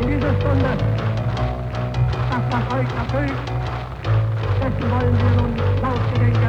diese Stunde, das Volk erfüllt, dessen wollen wir nun laut gedenken.